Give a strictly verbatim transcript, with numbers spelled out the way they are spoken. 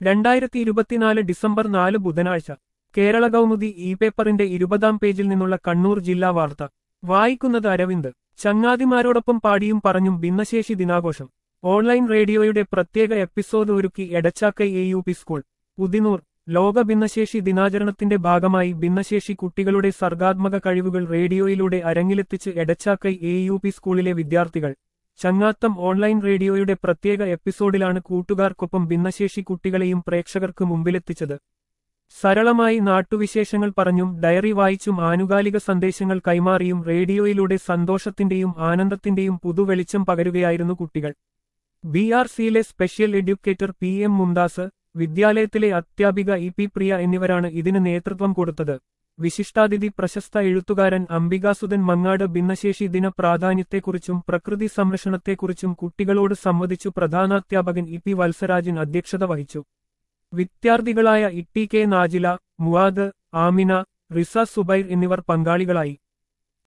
രണ്ടായിരത്തി ഇരുപത്തിനാല് ഡിസംബർ നാല് ബുധനാഴ്ച കേരള കൗമുദി ഇ പേപ്പറിന്റെ ഇരുപതാം പേജിൽ നിന്നുള്ള കണ്ണൂർ ജില്ലാ വാർത്ത വായിക്കുന്നത് അരവിന്ദ്. ചങ്ങാതിമാരോടൊപ്പം പാടിയും പറഞ്ഞും ഭിന്നശേഷി ദിനാഘോഷം. ഓൺലൈൻ റേഡിയോയുടെ പ്രത്യേക എപ്പിസോഡ് ഒരുക്കി Edachakkai A U P school. Udinur. ലോക ഭിന്നശേഷി ദിനാചരണത്തിന്റെ ഭാഗമായി ഭിന്നശേഷി കുട്ടികളുടെ സർഗാത്മക കഴിവുകൾ റേഡിയോയിലൂടെ അരങ്ങിലെത്തിച്ച് എടച്ചാക്കൈ എ യു പി സ്കൂളിലെ വിദ്യാർത്ഥികൾ. ചങ്ങാത്തം ഓൺലൈൻ റേഡിയോയുടെ പ്രത്യേക എപ്പിസോഡിലാണ് കൂട്ടുകാർക്കൊപ്പം ഭിന്നശേഷി കുട്ടികളെയും പ്രേക്ഷകർക്ക് മുമ്പിലെത്തിച്ചത്. സരളമായി നാട്ടുവിശേഷങ്ങൾ പറഞ്ഞും ഡയറി വായിച്ചും ആനുകാലിക സന്ദേശങ്ങൾ കൈമാറിയും റേഡിയോയിലൂടെ സന്തോഷത്തിന്റെയും ആനന്ദത്തിന്റെയും പുതുവെളിച്ചം പകരുകയായിരുന്നു കുട്ടികൾ. ബി ആർ സിയിലെ special educator P M Mumtaz, വിദ്യാലയത്തിലെ അധ്യാപിക ഇ പി പ്രിയ എന്നിവരാണ് ഇതിന് നേതൃത്വം കൊടുത്തത്. വിശിഷ്ടാതിഥി പ്രശസ്ത എഴുത്തുകാരൻ അംബികാസുധൻ മങ്ങാട് ഭിന്നശേഷി ദിന പ്രാധാന്യത്തെക്കുറിച്ചും പ്രകൃതി സംരക്ഷണത്തെക്കുറിച്ചും കുട്ടികളോട് സംവദിച്ചു. പ്രധാനാധ്യാപകൻ ഇ പി വത്സരാജൻ അധ്യക്ഷത വഹിച്ചു. വിദ്യാർത്ഥികളായ E T K Najila, Muvad, Amina, Riza Zubair എന്നിവർ പങ്കാളികളായി.